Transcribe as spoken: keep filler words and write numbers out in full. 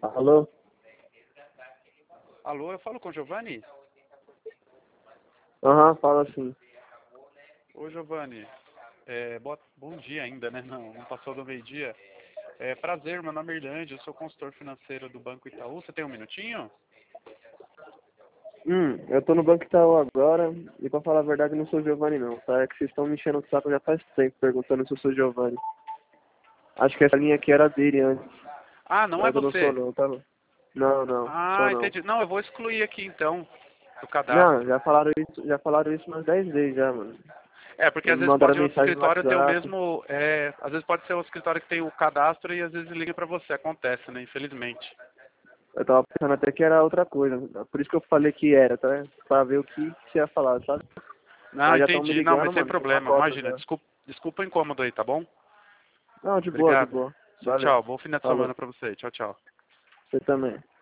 Alô? Alô, eu falo com o Giovanni? Aham, uhum, fala assim. Ô Giovanni, é, boa, bom dia ainda, né? Não, não passou do meio-dia. É, prazer, meu nome é Irlande, eu sou consultor financeiro do Banco Itaú. Você tem um minutinho? Hum, eu tô no Banco Itaú agora e pra falar a verdade eu não sou Giovanni não, tá? É que vocês estão me enchendo o saco já faz tempo perguntando se eu sou Giovanni. Acho que essa linha aqui era dele antes, Ah, não é mas eu não sou você? não, tá? Não, não, sou Ah, não. entendi. Não, eu vou excluir aqui então, do Não, cadastro. já falaram isso, já falaram isso umas dez vezes já, mano. É, porque Já às me vezes mandaram pode outro mensagem no escritório ter o WhatsApp. mesmo... É, às vezes pode ser o escritório que tem o cadastro e às vezes liga pra você. Acontece, né? Infelizmente. Eu tava pensando até que era outra coisa, por isso que eu falei que era, tá? Pra ver o que você ia falar, sabe? Não, Mas já estão me entendi. Não, ligando, mas sem mano, tem uma problema. cota Imagina. já. Desculpa, desculpa o incômodo aí, tá bom? Não, de boa, de Obrigado. boa. Tchau, Valeu. tchau. Bom fim de semana Falou. pra você. Tchau, tchau. Você também.